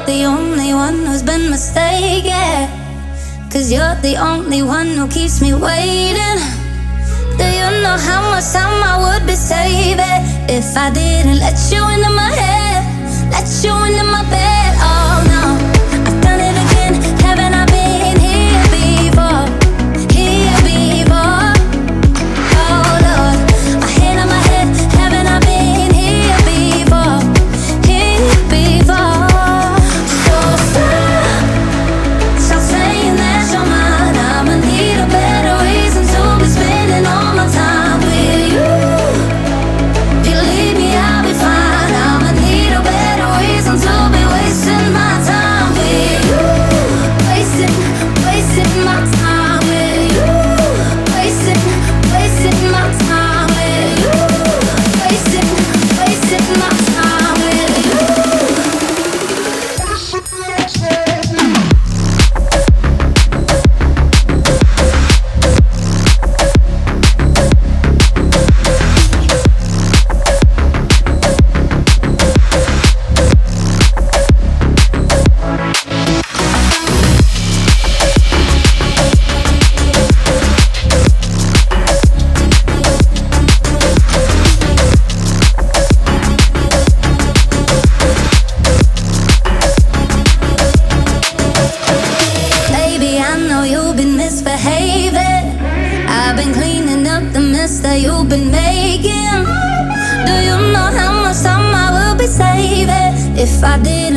the only one who's been mistaken. 'Cause you're the only one who keeps me waiting. Do you know how much time I would be saving if I didn't let you into my head, let you into my bed? Oh no, I've done it again. Haven't I been here before? Here before. Oh Lord, my hand on my head. Haven't I been here before? Here before. So stop saying that you're mine. I'ma need a better reason to be spending all my time with you. If you leave me, I'll be fine. I'ma need a better reason to be wasting my time with you. Wasting my time with you. Wasting my time with you. Wasting my time with you. Baby, I know you've been misbehaving. I've been cleaning up the mess that you've been making. Do you know how much time I will be saving if I did?